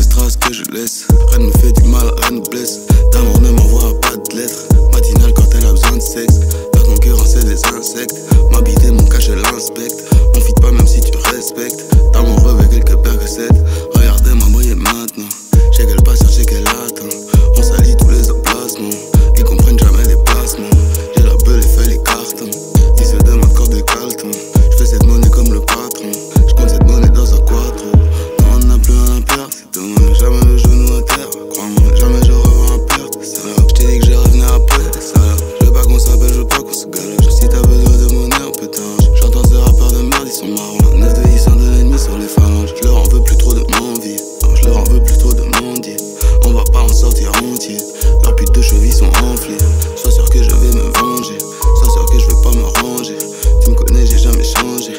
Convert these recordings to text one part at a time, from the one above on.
mauvaises traces que je laisse. Rien ne me fait du mal, rien ne blesse. D'amour ne m'envoie pas de lettres. Matinale quand elle a besoin de sexe. La concurrence c'est des insectes. M'habiter mon cache elle l'inspecte. On fit pas même si tu respectes. D'amour avec quelques percocets. Regardez-moi briller maintenant. J'ai qu'elle patience, j'ai qu'elle attend. On salit tous les emplacements. Ils comprennent jamais les placements. J'ai la beule et fait les cartons. Ils se demandent quand des caltons. Je fais cette monnaie comme le patron. Je compte cette monnaie dans un quattro. Non, on n'a plus rien à perdre. C'est dommage, jamais le genou à terre. Crois-moi, jamais je revois un perdre. C'est là, je t'ai dit que je revenais après. Ça là, je veux pas qu'on s'appelle, je veux pas qu'on se galoche. Si t'as besoin de mon air, putain. J'entends ces rappeurs de merde, ils sont marrants. 9 de 10, 1 de l'ennemi sur les phalanges. Je leur en veux plus trop de m'envier. Je leur en veux plus trop de mendier. On va pas en sortir entier. Leurs putes de chevilles sont enflées. Sois sûr que je vais me venger. Sois sûr que je vais pas me ranger. Tu me connais, j'ai jamais changé.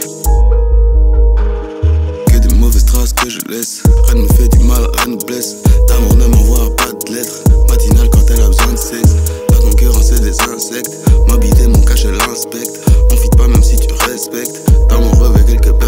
Que des mauvaises traces que je laisse. Rien ne me fait du mal, rien ne blesse. D'amour ne m'envoie pas de lettres. Matinale quand elle a besoin de sexe. La concurrence c'est des insectes. M'habiter mon cache elle l'inspecte. On fit pas même si tu respectes. D'amour avec quelques personnes.